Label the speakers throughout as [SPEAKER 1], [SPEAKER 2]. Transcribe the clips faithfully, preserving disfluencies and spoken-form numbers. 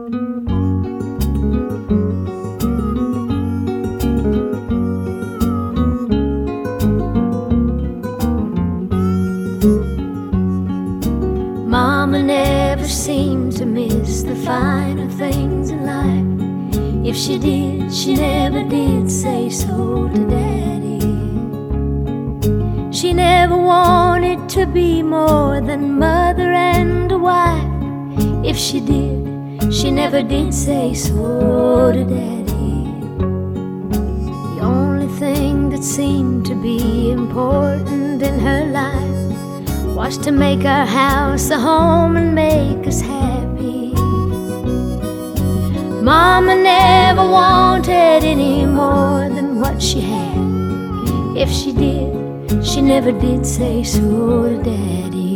[SPEAKER 1] Mama never seemed to miss the finer things in life. If she did, she never did say so to Daddy. She never wanted to be more than mother and a wife. If she did, she never did say so to Daddy. The only thing that seemed to be important in her life was to make our house a home and make us happy. Mama never wanted any more than what she had. If she did, she never did say so to Daddy.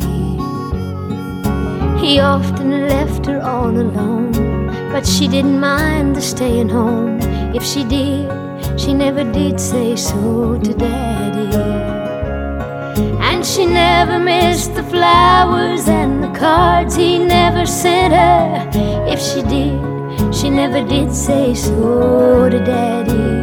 [SPEAKER 1] He often left her all alone, but she didn't mind the staying home. If she did, she never did say so to Daddy. And she never missed the flowers and the cards he never sent her. If she did, she never did say so to Daddy.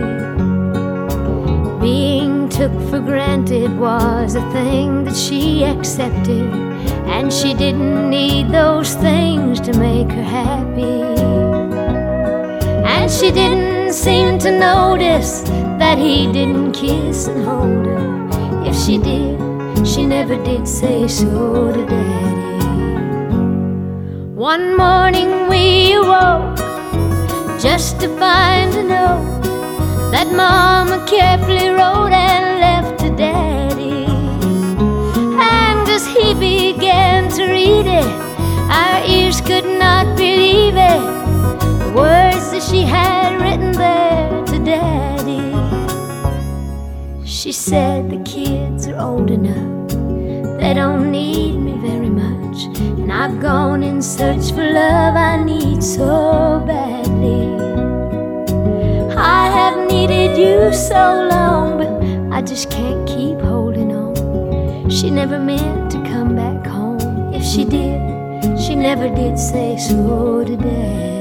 [SPEAKER 1] Being took for granted was a thing that she accepted, and she didn't need those things to make her happy. And she didn't seem to notice that he didn't kiss and hold her. If she did, she never did say so to Daddy. One morning we awoke just to find a note that Mama carefully wrote and left to Daddy. And as he began to read it, our ears could not believe it, the words that she had written there to Daddy. She said, the kids are old enough, they don't need me very much, and I've gone in search for love I need so badly. I have needed you so long, but I just can't keep holding on. She never meant to come back home. If she did, she never did say so to Dad.